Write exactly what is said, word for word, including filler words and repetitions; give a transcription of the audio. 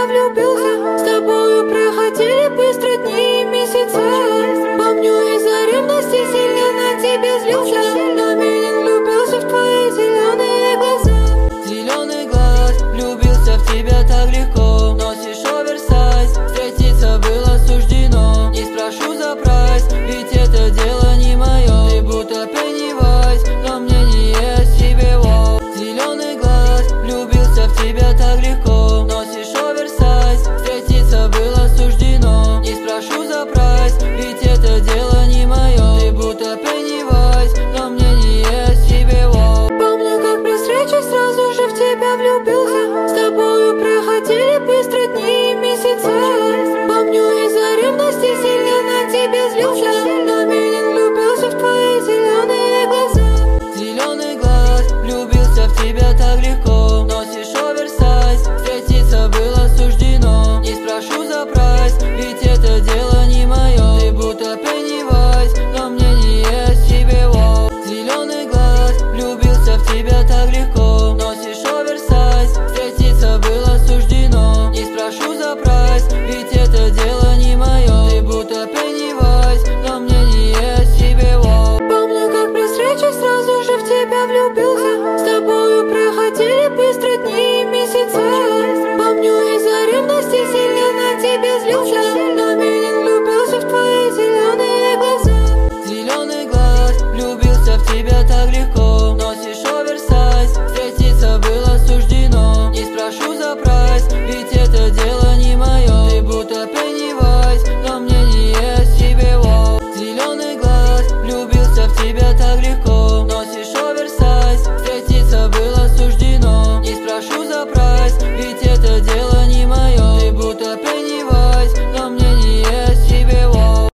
тебя влюбился. С тобою проходили быстро дни и месяцы. Помню, из-за ревности сильно на тебя злился. На меня влюбился в твои зеленые глаза. Зеленый глаз, влюбился в тебя так легко. Носишь оверсайз, встретиться было суждено. Не спрошу за прайс, ведь это дело не мое. Ты будто Пеннивайз, но мне не есть тебе воу. Зеленый глаз, влюбился в тебя так легко. Носишь оверсайз, встретиться было суждено. Не спрошу за прайс, ведь это дело не мое. Ты будто Пеннивайз, но мне не есть тебе воу. Помню, как при встрече сразу же в тебя влюбился. С тобою проходили быстро дни и месяцы. Помню, из-за ревности сильно на тебя злился. На меня влюбился в твои зеленые глаза. Зеленый глаз, влюбился в тебя так легко. Носишь оверсайз, встретиться было суждено. Не спрошу за прайс, ведь это дело не мое. Ты будто Пеннивайз, но мне не есть тебе воу. Зеленый глаз, влюбился в тебя так легко. Носишь оверсайз, встретиться было суждено. Не спрошу за прайс, ведь это дело не мое. Ты будто Пеннивайз, но мне не есть тебе воу. Помню, как при встрече сразу же в тебя влюбился. С тобою проходили быстро дни